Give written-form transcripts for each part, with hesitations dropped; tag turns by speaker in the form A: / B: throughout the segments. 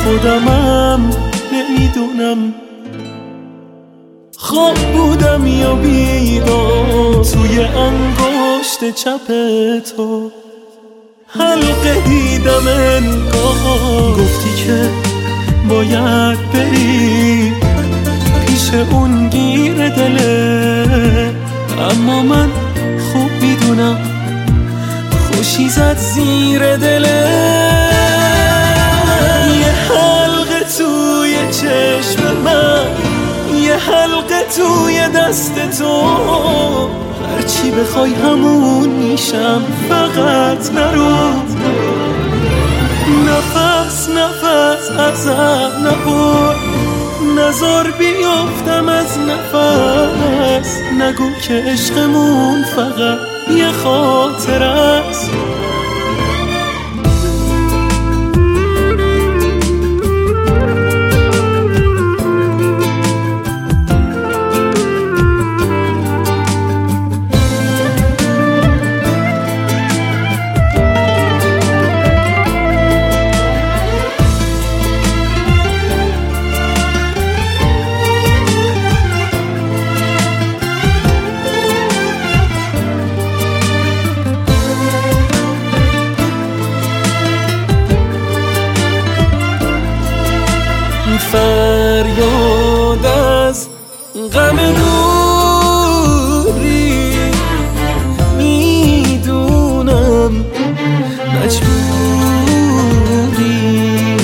A: خودمم نمیدونم خواب بودم یا بیدار توی انگشت چپ تو حلقه دیدم انگار گفتی که باید بری پیش اون گیر دله اما من خوب میدونم خوشی زد زیر دله یه حلقه توی چشم من یه حلقه توی دست تو هرچی بخوای همون میشم فقط نرو نفس نفس ازم نبر نزار بیافتم از نفس نگو که عشقمون فقط یه خاطر است فریاد از غم دوری میدونم مجبوری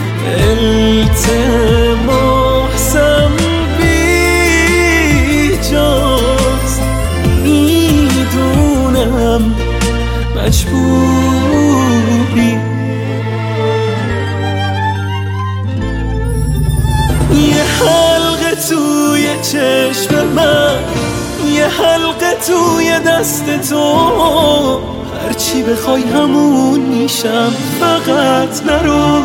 A: التماسم بیجاست میدونم مجبوری یه حلقه توی چشم من یه حلقه توی دست تو هرچی بخوای همون میشم فقط نرو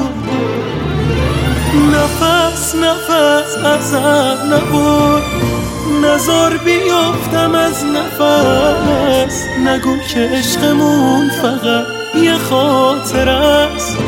A: نفس نفس ازم نبر نزار بیافتم از نفس نگو که عشقمون فقط یه خاطر است